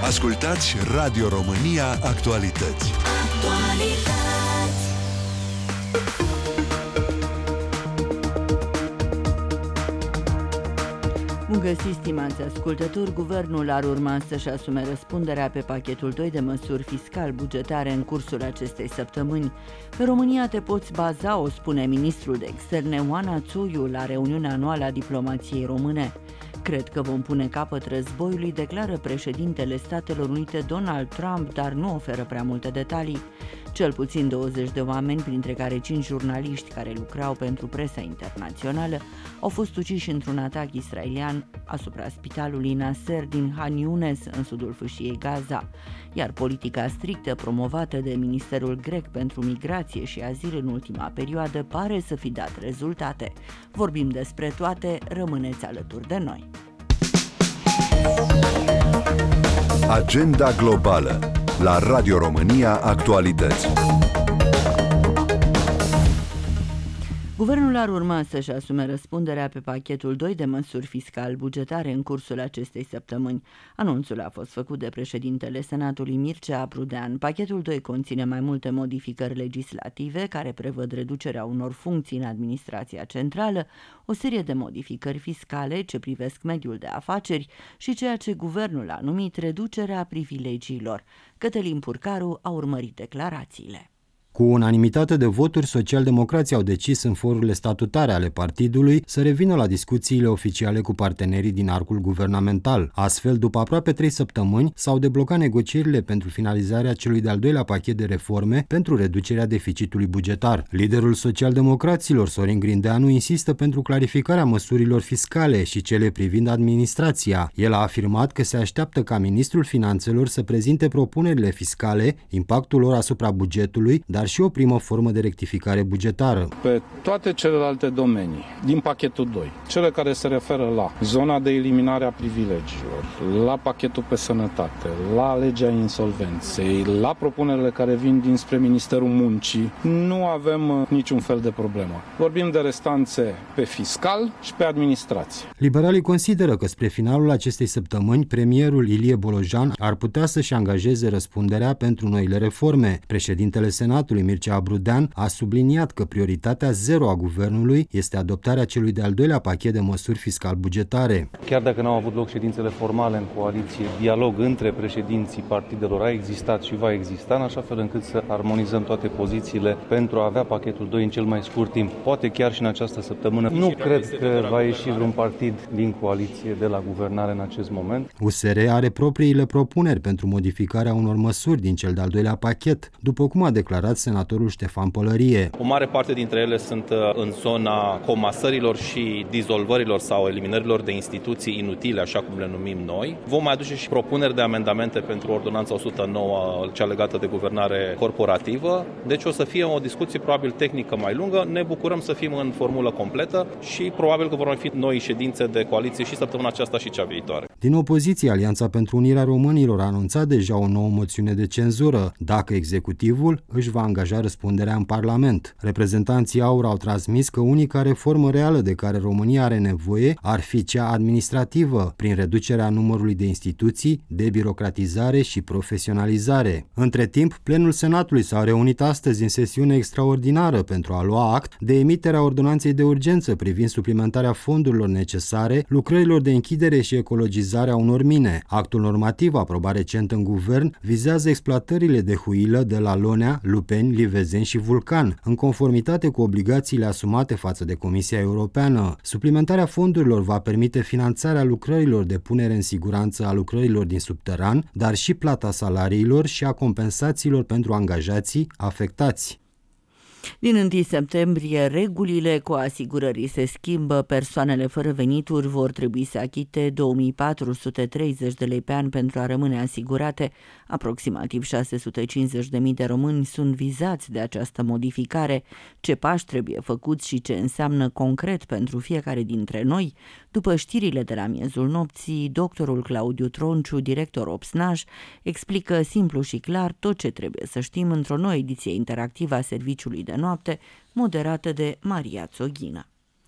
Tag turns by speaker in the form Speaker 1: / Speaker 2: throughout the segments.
Speaker 1: Ascultați Radio România Actualități.
Speaker 2: Bun găsit, stimați ascultători! Guvernul ar urma să-și asume răspunderea pe pachetul 2 de măsuri fiscal-bugetare în cursul acestei săptămâni. Pe România te poți baza, o spune ministrul de externe Oana Țuiu la reuniunea anuală a diplomației române. Cred că vom pune capăt războiului, declară președintele Statelor Unite Donald Trump, dar nu oferă prea multe detalii. Cel puțin 20 de oameni, printre care 5 jurnaliști care lucrau pentru presa internațională, au fost uciși într-un atac israelian asupra spitalului Nasser din Han Younes, în sudul fâșiei Gaza, iar politica strictă promovată de Ministerul Grec pentru Migrație și Azil în ultima perioadă pare să fi dat rezultate. Vorbim despre toate, rămâneți alături de noi.
Speaker 1: Agenda globală la Radio România Actualități.
Speaker 2: Guvernul ar urma să-și asume răspunderea pe pachetul 2 de măsuri fiscal-bugetare în cursul acestei săptămâni. Anunțul a fost făcut de președintele Senatului Mircea Brudean. Pachetul 2 conține mai multe modificări legislative care prevăd reducerea unor funcții în administrația centrală, o serie de modificări fiscale ce privesc mediul de afaceri și ceea ce guvernul a numit reducerea privilegiilor. Cătălin Purcaru a urmărit declarațiile.
Speaker 3: Cu unanimitate de voturi, socialdemocrații au decis în forurile statutare ale partidului să revină la discuțiile oficiale cu partenerii din arcul guvernamental. Astfel, după aproape 3 săptămâni, s-au deblocat negocierile pentru finalizarea celui de-al doilea pachet de reforme pentru reducerea deficitului bugetar. Liderul socialdemocraților, Sorin Grindeanu, insistă pentru clarificarea măsurilor fiscale și cele privind administrația. El a afirmat că se așteaptă ca ministrul finanțelor să prezinte propunerile fiscale, impactul lor asupra bugetului, dar și o primă formă de rectificare bugetară.
Speaker 4: Pe toate celelalte domenii, din pachetul 2, cele care se referă la zona de eliminare a privilegiilor, la pachetul pe sănătate, la legea insolvenței, la propunerile care vin dinspre Ministerul Muncii, nu avem niciun fel de problemă. Vorbim de restanțe pe fiscal și pe administrație.
Speaker 3: Liberalii consideră că spre finalul acestei săptămâni, premierul Ilie Bolojan ar putea să-și angajeze răspunderea pentru noile reforme. Președintele Senatului Mircea Brudean a subliniat că prioritatea zero a guvernului este adoptarea celui de-al doilea pachet de măsuri fiscal-bugetare.
Speaker 5: Chiar dacă n-au avut loc ședințele formale în coaliție, dialog între președinții partidelor a existat și va exista, în așa fel încât să armonizăm toate pozițiile pentru a avea pachetul 2 în cel mai scurt timp, poate chiar și în această săptămână. Nu cred că va ieși vreun partid din coaliție de la guvernare în acest moment.
Speaker 3: USR are propriile propuneri pentru modificarea unor măsuri din cel de-al doilea pachet, după cum a declarat senatorul Ștefan Pălărie.
Speaker 6: O mare parte dintre ele sunt în zona comasărilor și dizolvărilor sau eliminărilor de instituții inutile, așa cum le numim noi. Vom mai aduce și propuneri de amendamente pentru ordonanța 109, cea legată de guvernare corporativă. Deci o să fie o discuție probabil tehnică mai lungă. Ne bucurăm să fim în formulă completă și probabil că vor mai fi noi ședințe de coaliție și săptămâna aceasta și cea viitoare.
Speaker 3: Din opoziție, Alianța pentru Unirea Românilor a anunțat deja o nouă moțiune de cenzură, dacă executivul își va angaja răspunderea în Parlament. Reprezentanții AUR au transmis că unica reformă reală de care România are nevoie ar fi cea administrativă, prin reducerea numărului de instituții, debirocratizare și profesionalizare. Între timp, plenul Senatului s-a reunit astăzi în sesiune extraordinară pentru a lua act de emiterea ordonanței de urgență privind suplimentarea fondurilor necesare lucrărilor de închidere și ecologizare a unor mine. Actul normativ aprobat recent în guvern vizează exploatările de huilă de la Lonea, Lupeni, Livezeni și Vulcan, în conformitate cu obligațiile asumate față de Comisia Europeană. Suplimentarea fondurilor va permite finanțarea lucrărilor de punere în siguranță a lucrărilor din subteran, dar și plata salariilor și a compensațiilor pentru angajații afectați.
Speaker 2: Din 1 septembrie, regulile cu asigurării se schimbă. Persoanele fără venituri vor trebui să achite 2430 de lei pe an pentru a rămâne asigurate. Aproximativ 650.000 de români sunt vizați de această modificare. Ce pași trebuie făcuți și ce înseamnă concret pentru fiecare dintre noi? După știrile de la miezul nopții, doctorul Claudiu Tronciu, director OPSNAJ, explică simplu și clar tot ce trebuie să știm într-o nouă ediție interactivă a Serviciului de Noapte, moderată de Maria Țoghină.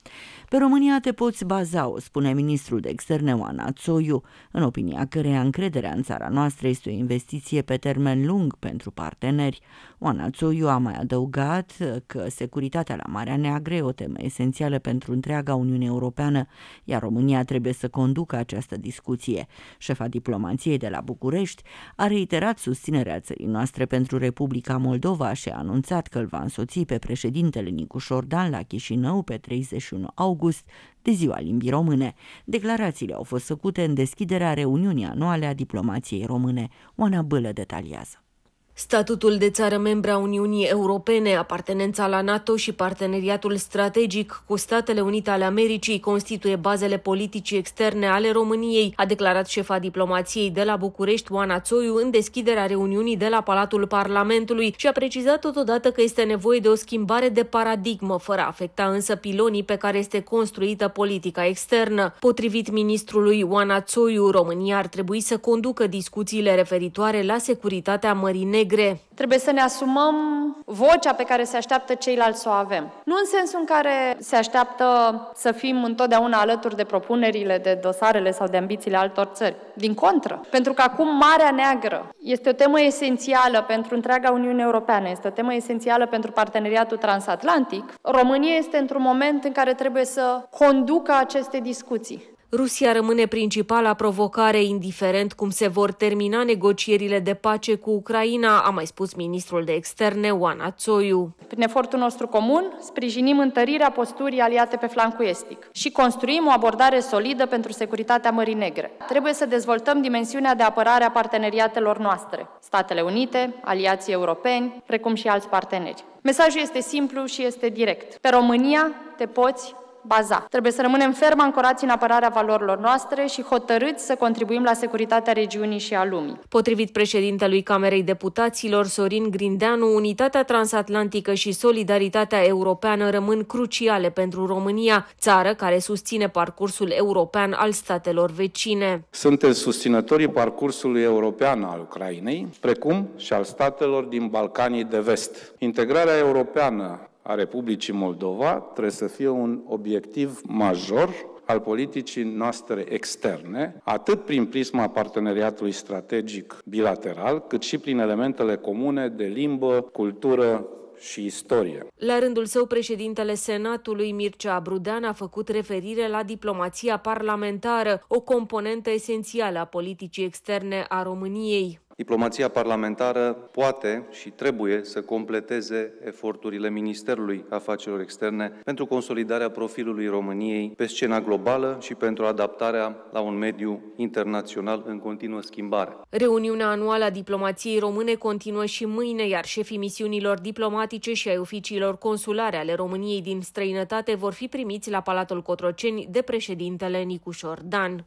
Speaker 2: Pe România te poți baza, o spune ministrul de externe Oana Țoiu, în opinia căreia încrederea în țara noastră este o investiție pe termen lung pentru parteneri. Oana Țoiu a mai adăugat că securitatea la Marea Neagră e o temă esențială pentru întreaga Uniune Europeană, iar România trebuie să conducă această discuție. Șefa diplomației de la București a reiterat susținerea țării noastre pentru Republica Moldova și a anunțat că îl va însoți pe președintele Nicușor Dan la Chișinău pe 31 august, de ziua limbii române. Declarațiile au fost făcute în deschiderea reuniunii anuale a diplomației române. Oana Bâlă detaliază.
Speaker 7: Statutul de țară membră a Uniunii Europene, apartenența la NATO și parteneriatul strategic cu Statele Unite ale Americii constituie bazele politicii externe ale României, a declarat șefa diplomației de la București, Oana Țoiu, în deschiderea reuniunii de la Palatul Parlamentului și a precizat totodată că este nevoie de o schimbare de paradigmă, fără a afecta însă pilonii pe care este construită politica externă. Potrivit ministrului Oana Țoiu, România ar trebui să conducă discuțiile referitoare la securitatea Mării Negre.
Speaker 8: Trebuie să ne asumăm vocea pe care se așteaptă ceilalți să o avem. Nu în sensul în care se așteaptă să fim întotdeauna alături de propunerile, de dosarele sau de ambițiile altor țări. Din contră. Pentru că acum Marea Neagră este o temă esențială pentru întreaga Uniune Europeană, este o temă esențială pentru parteneriatul transatlantic. România este într-un moment în care trebuie să conducă aceste discuții.
Speaker 7: Rusia rămâne principala provocare, indiferent cum se vor termina negocierile de pace cu Ucraina, a mai spus ministrul de externe Oana Țoiu.
Speaker 8: Prin efortul nostru comun, sprijinim întărirea posturii aliate pe flancul estic și construim o abordare solidă pentru securitatea Mării Negre. Trebuie să dezvoltăm dimensiunea de apărare a parteneriatelor noastre, Statele Unite, aliații europeni, precum și alți parteneri. Mesajul este simplu și este direct. Pe România te poți baza. Trebuie să rămânem ferm ancorați în apărarea valorilor noastre și hotărâți să contribuim la securitatea regiunii și a lumii.
Speaker 7: Potrivit președintelui Camerei Deputaților, Sorin Grindeanu, unitatea transatlantică și solidaritatea europeană rămân cruciale pentru România, țară care susține parcursul european al statelor vecine.
Speaker 4: Sunteți susținătorii parcursului european al Ucrainei, precum și al statelor din Balcanii de Vest. Integrarea europeană a Republicii Moldova trebuie să fie un obiectiv major al politicii noastre externe, atât prin prisma parteneriatului strategic bilateral, cât și prin elementele comune de limbă, cultură și istorie.
Speaker 7: La rândul său, președintele Senatului, Mircea Abrudean, a făcut referire la diplomația parlamentară, o componentă esențială a politicii externe a României.
Speaker 5: Diplomația parlamentară poate și trebuie să completeze eforturile Ministerului Afacerilor Externe pentru consolidarea profilului României pe scena globală și pentru adaptarea la un mediu internațional în continuă schimbare.
Speaker 7: Reuniunea anuală a diplomației române continuă și mâine, iar șefii misiunilor diplomatice și ai oficiilor consulare ale României din străinătate vor fi primiți la Palatul Cotroceni de președintele Nicușor Dan.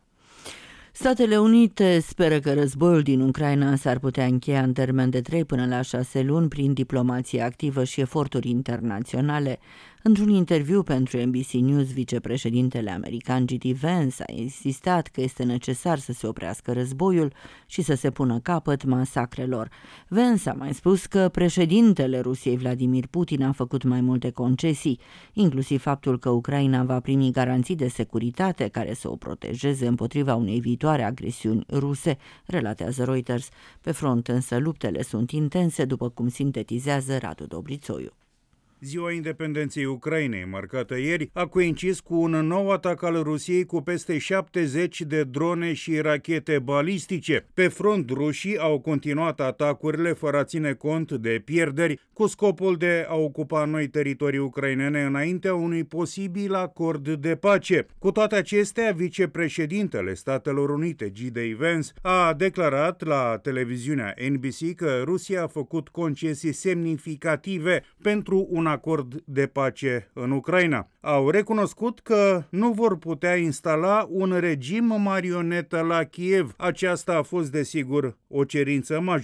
Speaker 2: Statele Unite speră că războiul din Ucraina s-ar putea încheia în termen de 3 până la 6 luni prin diplomație activă și eforturi internaționale. Într-un interviu pentru NBC News, vicepreședintele american J.D. Vance a insistat că este necesar să se oprească războiul și să se pună capăt masacrelor. Vance a mai spus că președintele Rusiei Vladimir Putin a făcut mai multe concesii, inclusiv faptul că Ucraina va primi garanții de securitate care să o protejeze împotriva unei viitoare agresiuni ruse, relatează Reuters. Pe front însă luptele sunt intense, după cum sintetizează Radu Dobrițoiu.
Speaker 9: Ziua Independenței Ucrainei, marcată ieri, a coincis cu un nou atac al Rusiei cu peste 70 de drone și rachete balistice. Pe front, rușii au continuat atacurile fără a ține cont de pierderi, cu scopul de a ocupa noi teritorii ucrainene înaintea unui posibil acord de pace. Cu toate acestea, vicepreședintele Statelor Unite, J.D. Vance, a declarat la televiziunea NBC că Rusia a făcut concesii semnificative pentru un acord de pace în Ucraina. Au recunoscut că nu vor putea instala un regim marionetă la Kiev. Aceasta a fost, desigur, o cerință majoră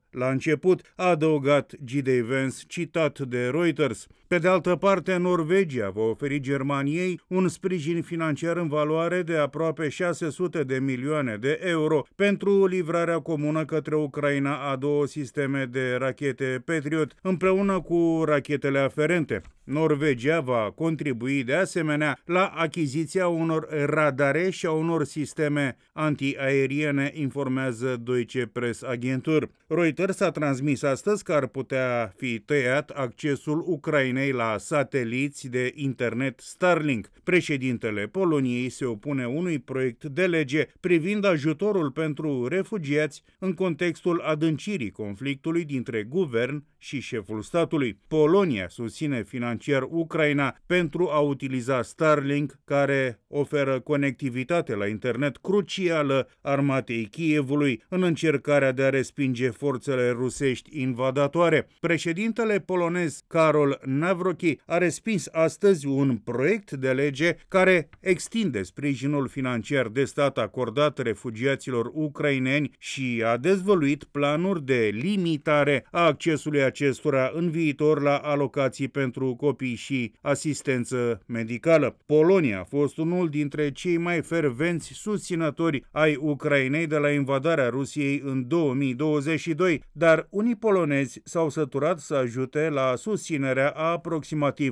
Speaker 9: la început, a adăugat G.D. Vance, citat de Reuters. Pe de altă parte, Norvegia va oferi Germaniei un sprijin financiar în valoare de aproape 600 de milioane de euro pentru livrarea comună către Ucraina a 2 sisteme de rachete Patriot, împreună cu rachetele aferente. Norvegia va contribui de asemenea la achiziția unor radare și a unor sisteme antiaeriene, informează Deutsche Presse-Agentur. Reuters a transmis astăzi că ar putea fi tăiat accesul Ucrainei la sateliți de internet Starlink. Președintele Poloniei se opune unui proiect de lege privind ajutorul pentru refugiați în contextul adâncirii conflictului dintre guvern și șeful statului. Polonia susține financiar Ucraina pentru a utiliza Starlink, care oferă conectivitate la internet crucială armatei Kievului în încercarea de a respinge forțele rusești invadatoare. Președintele polonez Karol Nawrocki a respins astăzi un proiect de lege care extinde sprijinul financiar de stat acordat refugiaților ucraineni și a dezvăluit planuri de limitare a accesului acestora în viitor la alocații pentru copii și asistență medicală. Polonia a fost unul dintre cei mai fervenți susținători ai Ucrainei de la invadarea Rusiei în 2022, dar unii polonezi s-au săturat să ajute la susținerea a aproximativ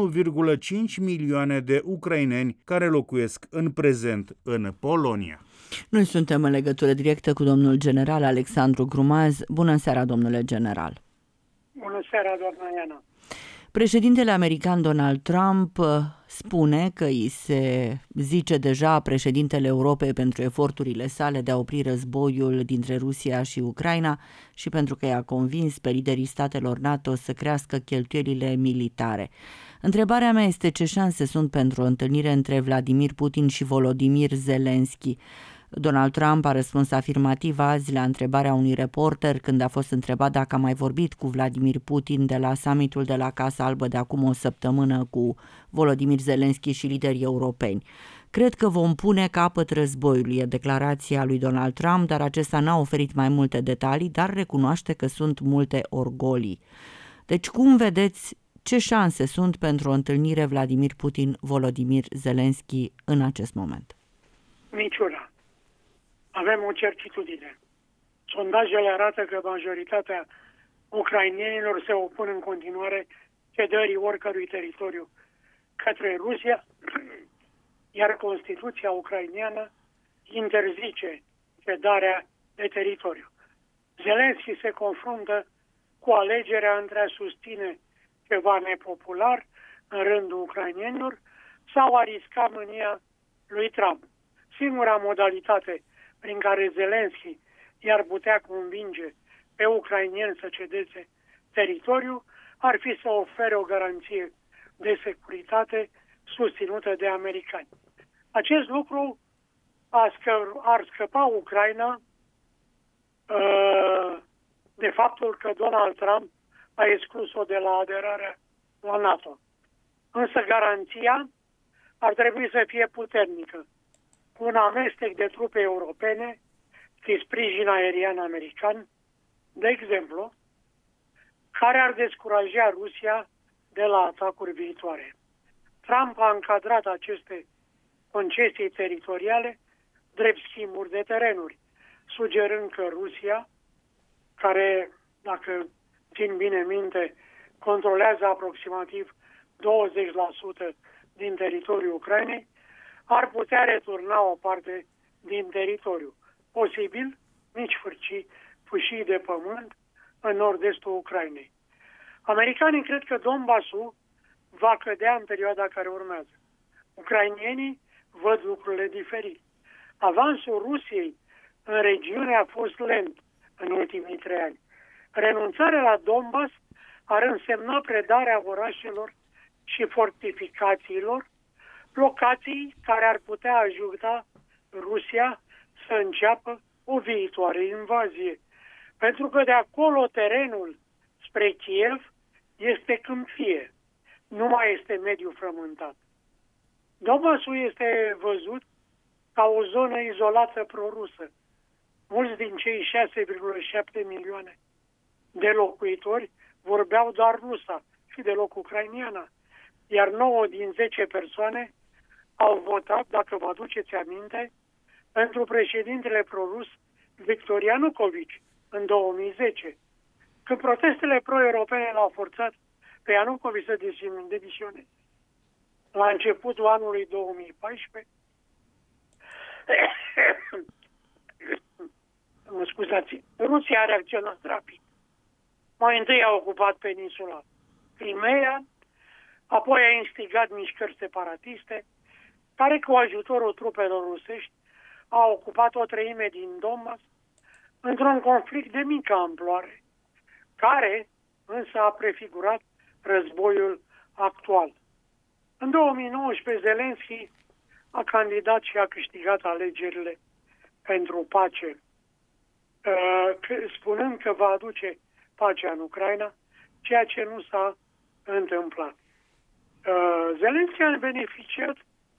Speaker 9: 1,5 milioane de ucraineni care locuiesc în prezent în Polonia.
Speaker 2: Noi suntem în legătură directă cu domnul general Alexandru Grumaz. Bună seara, domnule general!
Speaker 10: Bună seara, doamna Iana!
Speaker 2: Președintele american Donald Trump spune că îi se zice deja președintele Europei pentru eforturile sale de a opri războiul dintre Rusia și Ucraina și pentru că i-a convins pe liderii statelor NATO să crească cheltuielile militare. Întrebarea mea este ce șanse sunt pentru o întâlnire între Vladimir Putin și Volodymyr Zelensky. Donald Trump a răspuns afirmativ azi la întrebarea unui reporter când a fost întrebat dacă a mai vorbit cu Vladimir Putin de la summitul de la Casa Albă de acum o săptămână cu Volodymyr Zelensky și liderii europeni. Cred că vom pune capăt războiului, e declarația lui Donald Trump, dar acesta n-a oferit mai multe detalii, dar recunoaște că sunt multe orgolii. Deci cum vedeți, ce șanse sunt pentru o întâlnire Vladimir Putin-Volodymyr Zelensky în acest moment?
Speaker 10: Niciuna. Avem o certitudine. Sondajele arată că majoritatea ucrainenilor se opun în continuare cedării oricărui teritoriu către Rusia, iar Constituția ucraineană interzice cedarea de teritoriu. Zelensky se confruntă cu alegerea între a susține ceva nepopular în rândul ucrainenilor sau a risca mânia lui Trump. Singura modalitate prin care Zelensky i-ar putea convinge pe ucraineni să cedeze teritoriu ar fi să ofere o garanție de securitate susținută de americani. Acest lucru ar scăpa Ucraina de faptul că Donald Trump a exclus-o de la aderarea la NATO. Însă garanția ar trebui să fie puternică, cu un amestec de trupe europene și sprijin aerian american, de exemplu, care ar descuraja Rusia de la atacuri viitoare. Trump a încadrat aceste concesii teritoriale drept schimburi de terenuri, sugerând că Rusia, care, dacă țin bine minte, controlează aproximativ 20% din teritoriul Ucrainei, ar putea returna o parte din teritoriu, posibil mici fâșii de pământ în nord-estul Ucrainei. Americanii cred că Donbassul va cădea în perioada care urmează. Ucrainienii văd lucrurile diferit. Avansul Rusiei în regiune a fost lent în ultimii 3 ani. Renunțarea la Donbass ar însemna predarea orașelor și fortificațiilor, locații care ar putea ajuta Rusia să înceapă o viitoare invazie. Pentru că de acolo terenul spre Kiev este câmpie, nu mai este mediu frământat. Donbassul este văzut ca o zonă izolată prorusă. Mulți din cei 6,7 milioane de locuitori vorbeau doar rusa și deloc ucrainiana. Iar 9 din 10 persoane au votat, dacă vă aduceți aminte, pentru președintele prorus Victor Ianucovici în 2010. Când protestele pro-europene l-au forțat pe Ianucovici să demisioneze la începutul anului 2014, mă scuzați, Rusia a reacționat rapid. Mai întâi a ocupat peninsula Crimea, apoi a instigat mișcări separatiste, care cu ajutorul trupelor rusești a ocupat o treime din Donbass într-un conflict de mică amploare, care însă a prefigurat războiul actual. În 2019, Zelensky a candidat și a câștigat alegerile pentru pace, spunând că va aduce pacea în Ucraina, ceea ce nu s-a întâmplat. Zelensky a beneficiat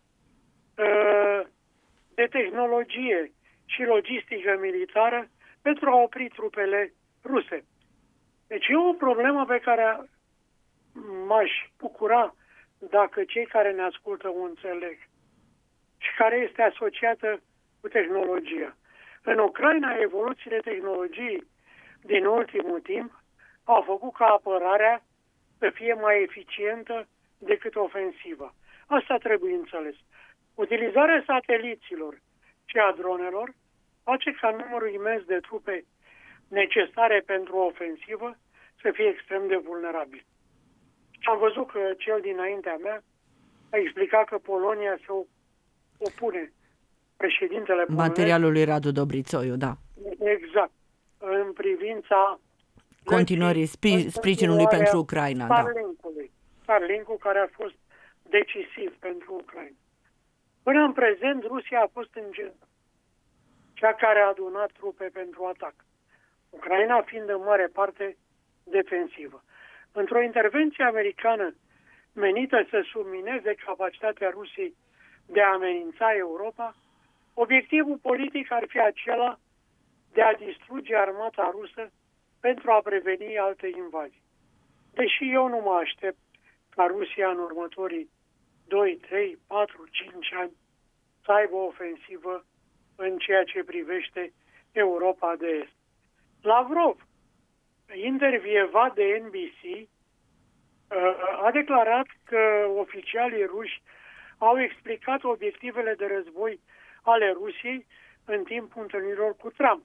Speaker 10: de tehnologie și logistică militară pentru a opri trupele ruse. Deci e o problemă pe care m-aș bucura dacă cei care ne ascultă o înțeleg și care este asociată cu tehnologia. În Ucraina, evoluțiile tehnologiei din ultimul timp au făcut ca apărarea să fie mai eficientă decât ofensivă. Asta trebuie înțeles. Utilizarea sateliților și a dronelor face ca numărul imens de trupe necesare pentru o ofensivă să fie extrem de vulnerabil. Am văzut că cel dinaintea mea a explicat că Polonia se opune președintele polonez,
Speaker 2: materialul lui Radu Dobrițoiu, da. Exact.
Speaker 10: În privința
Speaker 2: continuării sprijinului pentru Ucraina.
Speaker 10: Starlink-ul care a fost decisiv pentru Ucraina. Până în prezent, Rusia a fost în gen cea care a adunat trupe pentru atac. Ucraina fiind în mare parte defensivă. Într-o intervenție americană menită să submineze capacitatea Rusiei de a amenința Europa, obiectivul politic ar fi acela de a distruge armata rusă pentru a preveni alte invazii. Deși eu nu mă aștept ca Rusia în următorii 2, 3, 4, 5 ani să aibă o ofensivă în ceea ce privește Europa de Est. Lavrov, intervievat de NBC, a declarat că oficialii ruși au explicat obiectivele de război ale Rusiei în timpul întâlnirilor cu Trump.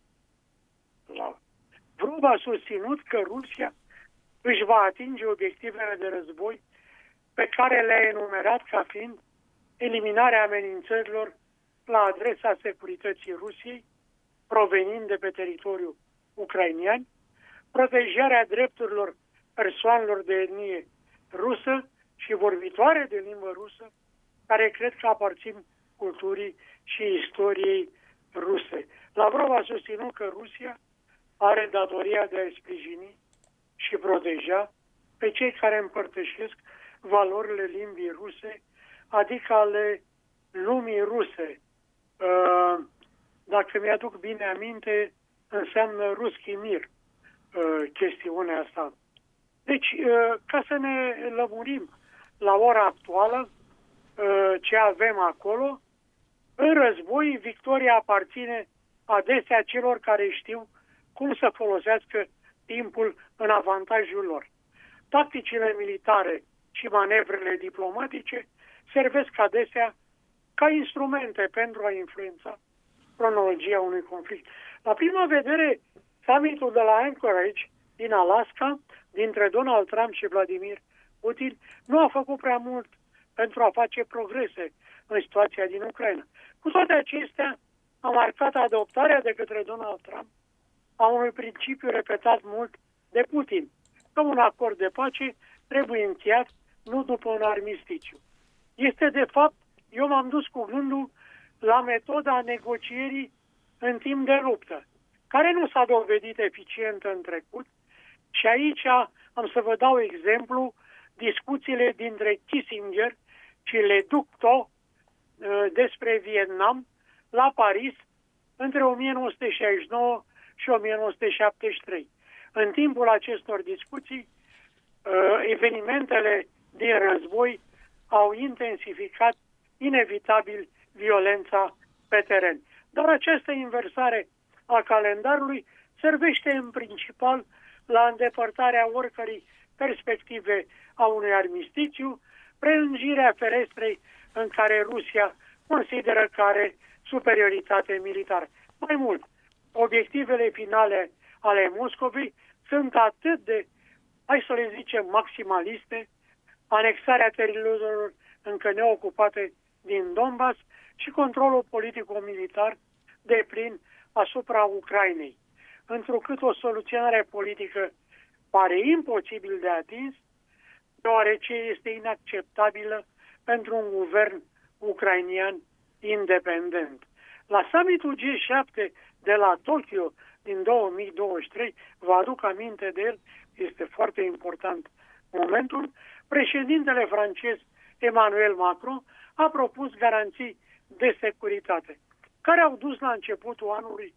Speaker 10: Lavrov a susținut că Rusia își va atinge obiectivele de război pe care le-a enumerat ca fiind eliminarea amenințărilor la adresa securității Rusiei, provenind de pe teritoriul ucrainian, protejarea drepturilor persoanelor de etnie rusă și vorbitoare de limbă rusă, care cred că aparțin culturii și istoriei ruse. Lavrov a susținut că Rusia are datoria de a sprijini și proteja pe cei care împărtășesc valorile limbii ruse, adică ale lumii ruse. Dacă mi-aduc bine aminte, înseamnă Ruski Mir, chestiunea asta. Deci, ca să ne lămurim la ora actuală ce avem acolo, în război, victoria aparține adesea celor care știu cum să folosească timpul în avantajul lor. Tacticile militare și manevrele diplomatice servesc adesea ca instrumente pentru a influența cronologia unui conflict. La prima vedere, summitul de la Anchorage din Alaska, dintre Donald Trump și Vladimir Putin, nu a făcut prea mult pentru a face progrese în situația din Ucraina. Cu toate acestea, a marcat adoptarea de către Donald Trump a unui principiu repetat mult de Putin, că un acord de pace trebuie încheiat nu după un armistițiu. Este, de fapt, eu m-am dus cu gândul la metoda negocierii în timp de luptă, care nu s-a dovedit eficientă în trecut și aici am să vă dau exemplu discuțiile dintre Kissinger și Le Duc Tho despre Vietnam la Paris între 1969 și 1973. În timpul acestor discuții, evenimentele din război au intensificat inevitabil violența pe teren. Dar această inversare a calendarului servește în principal la îndepărtarea oricărei perspective a unui armistițiu, prelungirea ferestrei în care Rusia consideră că are superioritate militară. Mai mult, obiectivele finale ale Moscovei sunt atât de, hai să le zicem, maximaliste, anexarea teritoriilor încă neocupate din Donbass și controlul politico-militar deplin asupra Ucrainei. Întrucât o soluționare politică pare imposibil de atins, deoarece este inacceptabilă pentru un guvern ucrainian independent. La summitul G7 de la Tokyo din 2023, vă aduc aminte de el, este foarte important momentul, președintele francez Emmanuel Macron a propus garanții de securitate, care au dus la începutul anului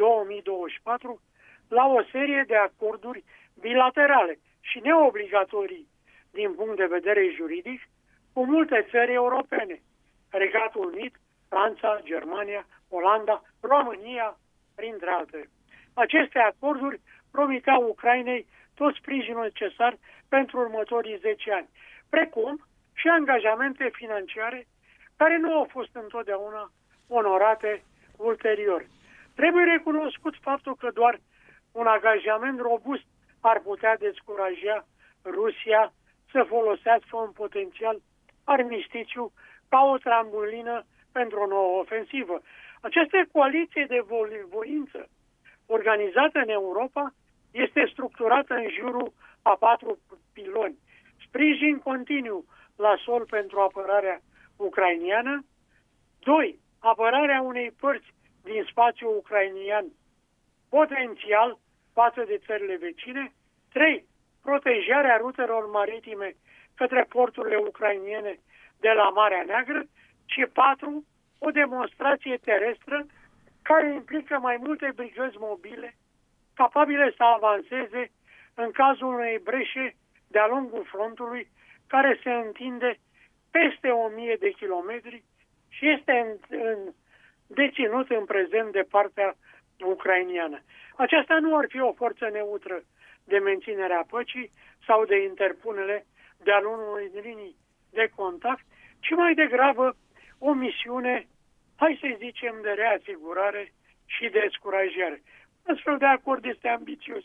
Speaker 10: 2024 la o serie de acorduri bilaterale și neobligatorii din punct de vedere juridic cu multe țări europene, Regatul Unit, Franța, Germania, Olanda, România, printre altele. Aceste acorduri promiteau Ucrainei tot sprijinul necesar pentru următorii 10 ani, precum și angajamente financiare care nu au fost întotdeauna onorate ulterior. Trebuie recunoscut faptul că doar un angajament robust ar putea descuraja Rusia să folosească un potențial armistițiu ca o trambulină pentru o nouă ofensivă. Această coaliție de voință organizată în Europa este structurată în jurul a 4 piloni. Sprijin continuu la sol pentru apărarea ucrainiană. 2. Apărarea unei părți din spațiul ucrainian potențial față de țările vecine. 3. Protejarea rutelor maritime către porturile ucrainiene de la Marea Neagră. Și 4. O demonstrație terestră care implică mai multe brigăzi mobile capabile să avanseze în cazul unei breșe de-a lungul frontului care se întinde peste 1000 de kilometri și este deținut în prezent de partea ucrainiană. Aceasta nu ar fi o forță neutră de menținere a păcii sau de interpunere de-a unei linii de contact, ci mai degrabă o misiune, hai să zicem, de reasigurare și de descurajare. Astfel de acord este ambițios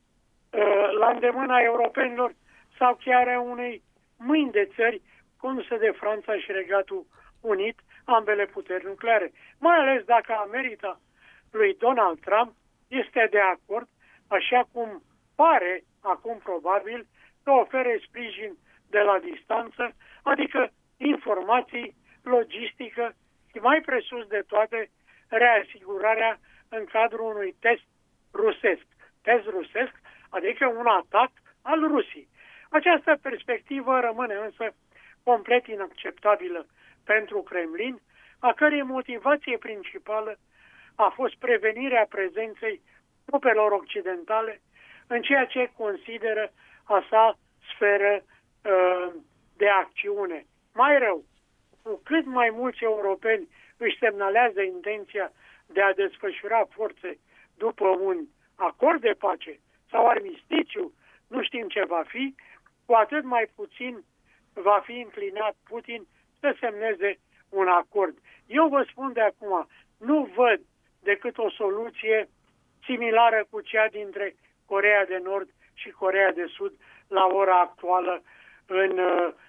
Speaker 10: la îndemâna europenilor sau chiar a unei mâini de țări conduse de Franța și Regatul Unit, ambele puteri nucleare. Mai ales dacă America lui Donald Trump este de acord, așa cum pare acum probabil, să ofere sprijin de la distanță, adică informații, logistică și mai presus de toate reasigurarea în cadrul unui test rusesc. Test rusesc, adică un atac al Rusiei. Această perspectivă rămâne însă complet inacceptabilă pentru Kremlin, a cărei motivație principală a fost prevenirea prezenței trupelor occidentale în ceea ce consideră a sa sferă de acțiune. Mai rău, cu cât mai mulți europeni își semnalează intenția de a desfășura forțe după un acord de pace sau armistițiu, nu știm ce va fi, cu atât mai puțin va fi înclinat Putin să semneze un acord. Eu vă spun de acum, nu văd decât o soluție similară cu cea dintre Coreea de Nord și Coreea de Sud la ora actuală în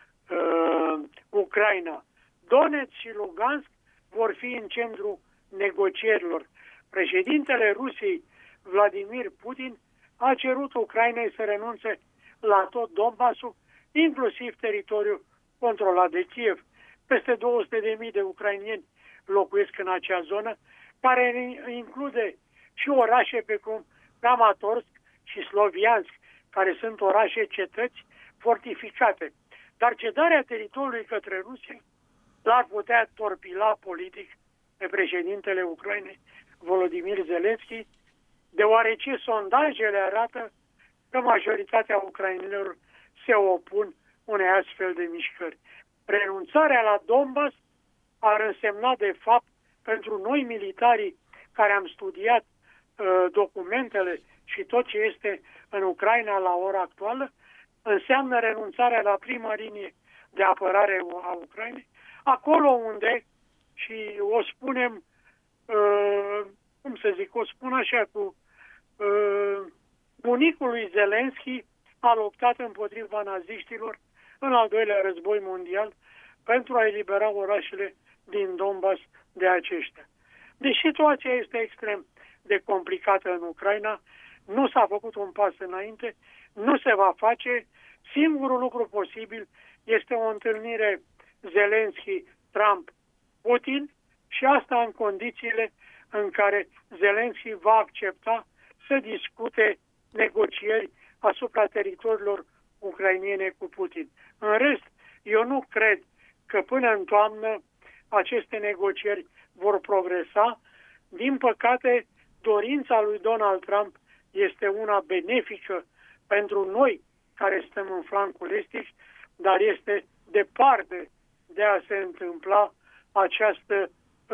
Speaker 10: Ucraina. Donetsk și Lugansk vor fi în centrul negocierilor. Președintele Rusiei, Vladimir Putin, a cerut Ucrainei să renunțe la tot Donbassul, inclusiv teritoriul controlat de Kiev. Peste 200.000 de ucrainieni locuiesc în acea zonă, care include și orașe precum Kramatorsk și Sloviansk, care sunt orașe, cetăți fortificate. Dar cedarea teritoriului către Rusia l-ar putea torpila politic pe președintele Ucrainei, Volodymyr Zelensky, deoarece sondajele arată că majoritatea ucrainenilor se opun unei astfel de mișcări. Renunțarea la Donbass ar însemna, de fapt, pentru noi militarii care am studiat documentele și tot ce este în Ucraina la ora actuală, înseamnă renunțarea la prima linie de apărare a Ucrainei, acolo unde, și o spunem, o spun așa, cu bunicul lui Zelenski a luptat împotriva naziștilor în al doilea război mondial pentru a elibera orașele din Donbass de aceștia. Deși situația este extrem de complicată în Ucraina, nu s-a făcut un pas înainte, nu se va face. Singurul lucru posibil este o întâlnire Zelenski-Trump-Putin și asta în condițiile în care Zelenski va accepta să discute negocieri asupra teritoriilor ucrainene cu Putin. În rest, eu nu cred că până în toamnă aceste negocieri vor progresa. Din păcate, dorința lui Donald Trump este una benefică pentru noi care stăm în flancul estic, dar este departe de a se întâmpla această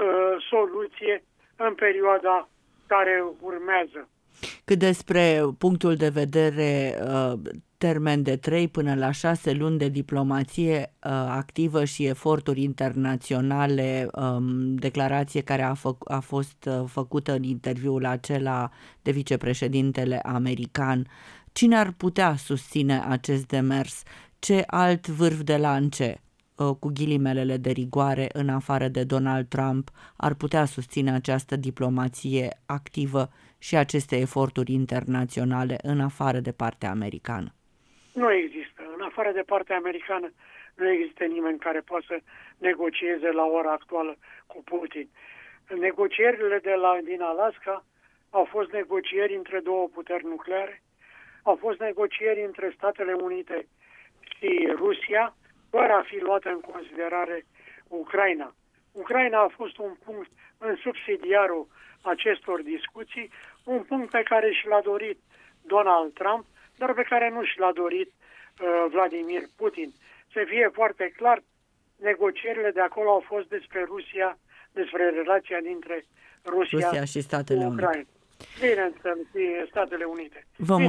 Speaker 10: soluție în perioada care urmează.
Speaker 2: Cât despre punctul de vedere, termen de 3 până la 6 luni de diplomație activă și eforturi internaționale, declarație care a fost făcută în interviul acela de vicepreședintele american, cine ar putea susține acest demers? Ce alt vârf de lance, cu ghilimelele de rigoare, în afară de Donald Trump, ar putea susține această diplomație activă și aceste eforturi internaționale în afară de partea americană?
Speaker 10: Nu există. În afară de partea americană nu există nimeni care poate să negocieze la ora actuală cu Putin. Negocierile din Alaska au fost negocieri între două puteri nucleare, au fost negocieri între Statele Unite și Rusia, fără a fi luată în considerare Ucraina. Ucraina a fost un punct în subsidiarul acestor discuții, un punct pe care și l-a dorit Donald Trump, dar pe care nu și l-a dorit Vladimir Putin. Să fie foarte clar, negocierile de acolo au fost despre Rusia, despre relația dintre Rusia
Speaker 2: și Statele Unite.
Speaker 10: Bineînțeles, Statele Unite.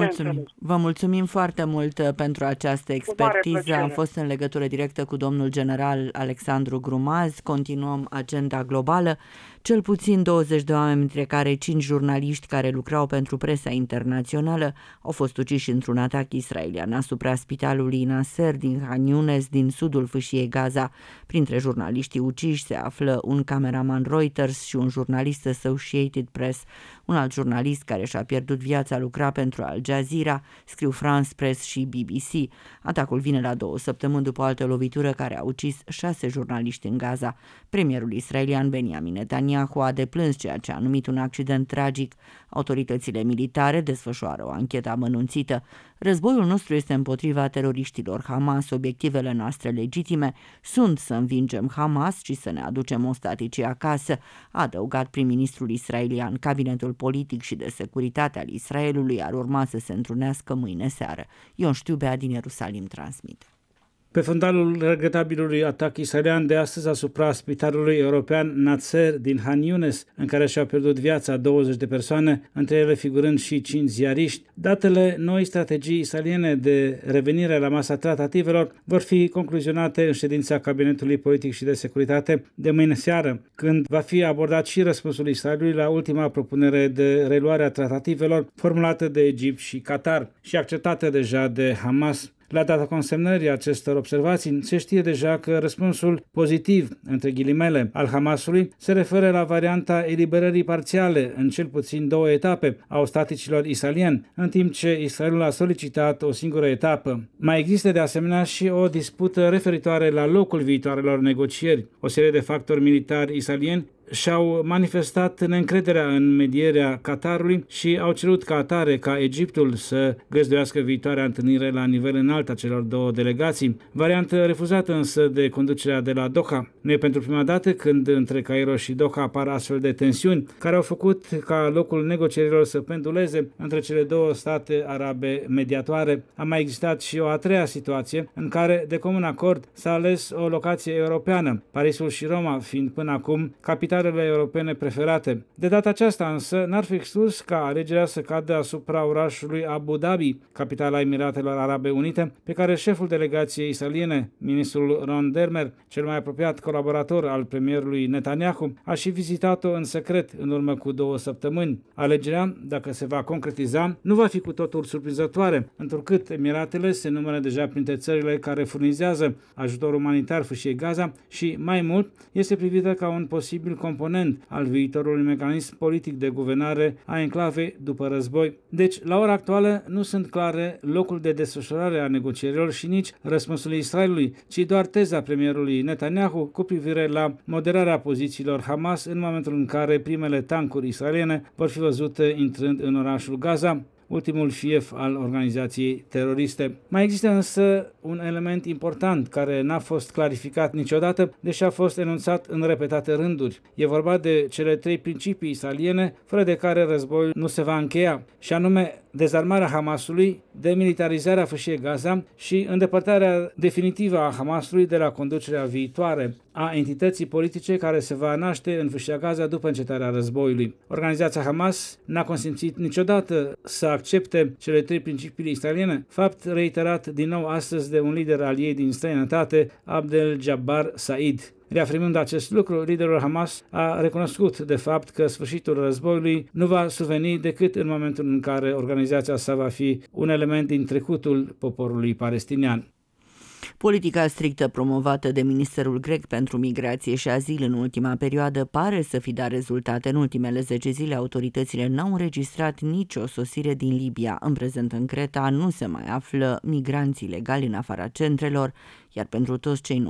Speaker 2: Vă mulțumim foarte mult pentru această expertiză. Am fost în legătură directă cu domnul general Alexandru Grumaz. Continuăm agenda globală. Cel puțin 20 de oameni, dintre care 5 jurnaliști care lucrau pentru presa internațională, au fost uciși într-un atac israelian asupra spitalului Nasser din Han Younes, din sudul fâșiei Gaza. Printre jurnaliștii uciși se află un cameraman Reuters și un jurnalist Associated Press. Un alt jurnalist care și-a pierdut viața lucra pentru Al Jazeera, scriu France Press și BBC. Atacul vine la 2 săptămâni după o altă lovitură care a ucis 6 jurnaliști în Gaza. Premierul israelian Benjamin Netanyahu a deplâns ceea ce a numit un accident tragic. Autoritățile militare desfășoară o anchetă amănunțită. Războiul nostru este împotriva teroriștilor Hamas. Obiectivele noastre legitime sunt să învingem Hamas și să ne aducem ostaticii acasă, a adăugat prim-ministrul israelian. Cabinetul politic și de securitate al Israelului ar urma să se întrunească mâine seară. Ion Știubea din Ierusalim transmite.
Speaker 11: Pe fundalul regretabilului atac israelian de astăzi asupra spitalului european Nasser din Han Younes, în care și-au pierdut viața 20 de persoane, între ele figurând și 5 ziariști, datele noi strategii israeliene de revenire la masa tratativelor vor fi concluzionate în ședința Cabinetului Politic și de Securitate de mâine seară, când va fi abordat și răspunsul Israelului la ultima propunere de reluare a tratativelor formulată de Egipt și Qatar și acceptată deja de Hamas. La data consemnării acestor observații, se știe deja că răspunsul pozitiv, între ghilimele, al Hamasului se referă la varianta eliberării parțiale, în cel puțin 2 etape, a ostaticilor israelieni, în timp ce Israelul a solicitat o singură etapă. Mai există de asemenea și o dispută referitoare la locul viitoarelor negocieri. O serie de factori militari israelieni și-au manifestat neîncrederea în medierea Qatarului și au cerut ca atare ca Egiptul să găzduiască viitoarea întâlnire la nivel înalt a celor două delegații, variantă refuzată însă de conducerea de la Doha. Nu e pentru prima dată când între Cairo și Doha apar astfel de tensiuni, care au făcut ca locul negocierilor să penduleze între cele două state arabe mediatoare. A mai existat și o a treia situație, în care, de comun acord, s-a ales o locație europeană, Parisul și Roma fiind până acum capitalele europene preferate. De data aceasta însă, n-ar fi exclus ca alegerea să cadă asupra orașului Abu Dhabi, capitala Emiratelor Arabe Unite, pe care șeful delegației israeliene, ministrul Ron Dermer, cel mai apropiat colaborator al premierului Netanyahu, a și vizitat-o în secret în urmă cu 2 săptămâni. Alegerea, dacă se va concretiza, nu va fi cu totul surprinzătoare, întrucât Emiratele se numără deja printre țările care furnizează ajutor umanitar fâșiei Gaza și, mai mult, este privită ca un posibil component al viitorului mecanism politic de guvernare a enclavei după război. Deci, la ora actuală, nu sunt clare locul de desfășurare a negocierilor și nici răspunsul Israelului, ci doar teza premierului Netanyahu cu privire la moderarea pozițiilor Hamas în momentul în care primele tancuri israeliene vor fi văzute intrând în orașul Gaza, ultimul fief al organizației teroriste. Mai există însă un element important care n-a fost clarificat niciodată, deși a fost enunțat în repetate rânduri. E vorba de cele 3 principii israeliene, fără de care războiul nu se va încheia, și anume dezarmarea Hamasului, demilitarizarea fâșiei Gaza și îndepărtarea definitivă a Hamasului de la conducerea viitoare a entității politice care se va naște în fâșia Gaza după încetarea războiului. Organizația Hamas n-a consimțit niciodată să accepte cele 3 principii israeliene, fapt reiterat din nou astăzi de un lider al ei din străinătate, Abdel Jabbar Said. Reafirmând acest lucru, liderul Hamas a recunoscut de fapt că sfârșitul războiului nu va surveni decât în momentul în care organizația sa va fi un element din trecutul poporului palestinian.
Speaker 2: Politica strictă promovată de Ministerul grec pentru migrație și azil în ultima perioadă pare să fi dat rezultate. În ultimele 10 zile, autoritățile n-au înregistrat nicio sosire din Libia. În prezent, în Creta nu se mai află migranți ilegali în afara centrelor, iar pentru toți cei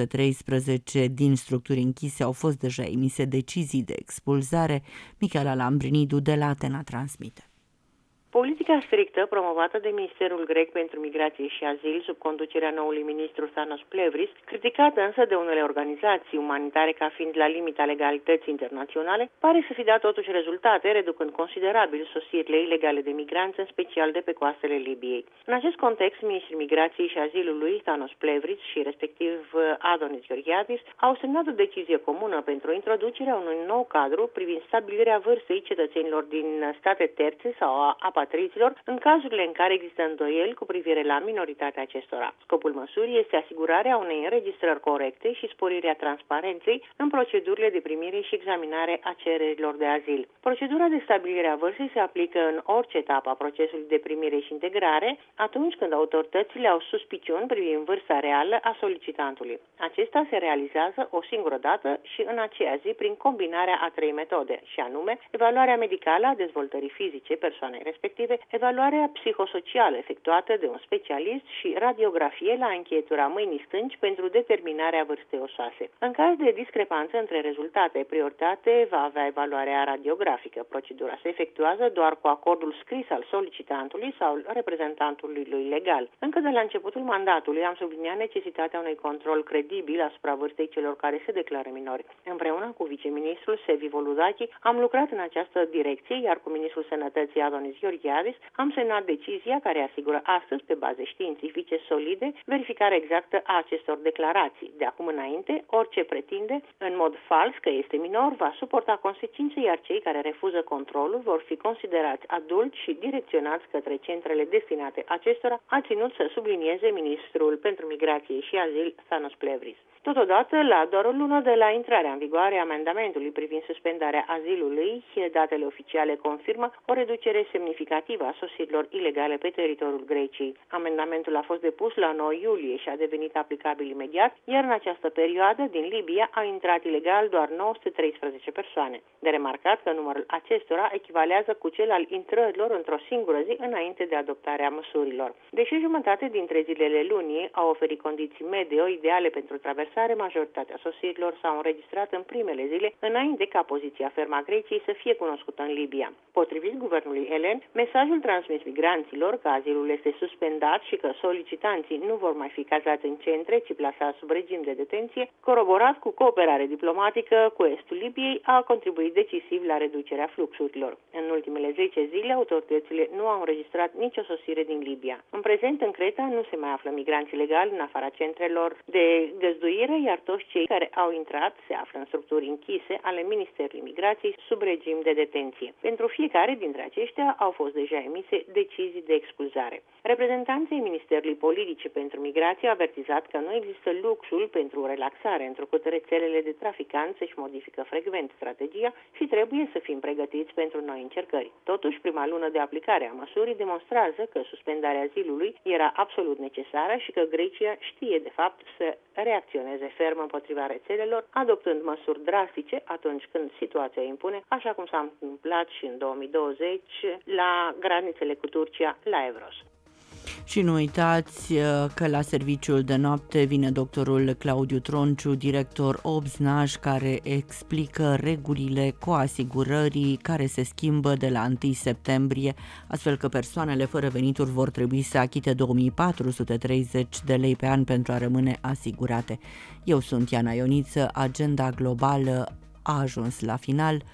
Speaker 2: 913 din structuri închise au fost deja emise decizii de expulzare. Michaela Lambrinidu de la Atena transmite.
Speaker 12: Politica strictă promovată de Ministerul grec pentru migrație și azil sub conducerea noului ministru Thanos Plevris, criticată însă de unele organizații umanitare ca fiind la limita legalității internaționale, pare să fi dat totuși rezultate, reducând considerabil sosirile ilegale de migranți, în special de pe coastele Libiei. În acest context, ministrii migrației și azilului Thanos Plevris și respectiv Adonis Georgiadis au semnat o decizie comună pentru introducerea unui nou cadru privind stabilirea vârstei cetățenilor din state terțe sau a apatriților în cazurile în care există îndoieli cu privire la minoritatea acestora. Scopul măsurii este asigurarea unei înregistrări corecte și sporirea transparenței în procedurile de primire și examinare a cererilor de azil. Procedura de stabilire a vârstei se aplică în orice etapă a procesului de primire și integrare, atunci când autoritățile au suspiciuni privind vârsta reală a solicitantului. Acesta se realizează o singură dată și în aceea zi prin combinarea a 3 metode, și anume evaluarea medicală a dezvoltării fizice persoanei respective, evaluarea psihosocială efectuată de un specialist și radiografie la încheietura mâinii stângi pentru determinarea vârstei osoase. În caz de discrepanță între rezultate, prioritate va avea evaluarea radiografică. Procedura se efectuează doar cu acordul scris al solicitantului sau reprezentantului lui legal. Încă de la începutul mandatului am subliniat necesitatea unui control credibil asupra vârstei celor care se declară minori. Împreună cu viceministrul Sevi Voludachi am lucrat în această direcție, iar cu ministrul Sănătății Adonis Georgiadis am semnat decizia care asigură astăzi, pe baze științifice solide, verificarea exactă a acestor declarații. De acum înainte, orice pretinde în mod fals că este minor va suporta consecințe, iar cei care refuză controlul vor fi considerați adulți și direcționați către centrele destinate acestora, a ținut să sublinieze ministrul pentru migrație și azil Thanos Plevris. Totodată, la doar o lună de la intrarea în vigoare a amendamentului privind suspendarea azilului, datele oficiale confirmă o reducere semnificativă împotriva sosirilor ilegale pe teritoriul Greciei. Amendamentul a fost depus la 9 iulie și a devenit aplicabil imediat, iar în această perioadă din Libia au intrat ilegal doar 913 persoane. De remarcat că numărul acestora echivalează cu cel al intrărilor într-o singură zi înainte de adoptarea măsurilor. Deși jumătate dintre zilele lunii au oferit condiții meteo ideale pentru traversare, majoritatea sosirilor s-au înregistrat în primele zile înainte ca poziția fermă a Greciei să fie cunoscută în Libia. Potrivit guvernului elen, mesajul transmis migranților că azilul este suspendat și că solicitanții nu vor mai fi cazați în centre, ci plasați sub regim de detenție, coroborat cu cooperare diplomatică cu estul Libiei, a contribuit decisiv la reducerea fluxurilor. În ultimele 10 zile, autoritățile nu au înregistrat nicio sosire din Libia. În prezent, în Creta nu se mai află migranți ilegali în afara centrelor de găzduire, iar toți cei care au intrat se află în structuri închise ale Ministerului Migrației sub regim de detenție. Pentru fiecare dintre aceștia au fost deja emise decizii de expulzare. Reprezentanții Ministerului Politice pentru Migrație au avertizat că nu există luxul pentru relaxare, întrucât rețelele de traficanți își modifică frecvent strategia și trebuie să fim pregătiți pentru noi încercări. Totuși, prima lună de aplicare a măsurii demonstrează că suspendarea azilului era absolut necesară și că Grecia știe de fapt să reacționeze ferm împotriva rețelelor, adoptând măsuri drastice atunci când situația impune, așa cum s-a întâmplat și în 2020 la granițele cu Turcia la Evros.
Speaker 2: Și nu uitați că la serviciul de noapte vine doctorul Claudiu Tronciu, director OBSNAJ, care explică regulile coasigurării care se schimbă de la 1 septembrie, astfel că persoanele fără venituri vor trebui să achite 2430 de lei pe an pentru a rămâne asigurate. Eu sunt Iana Ioniță, Agenda Globală a ajuns la final.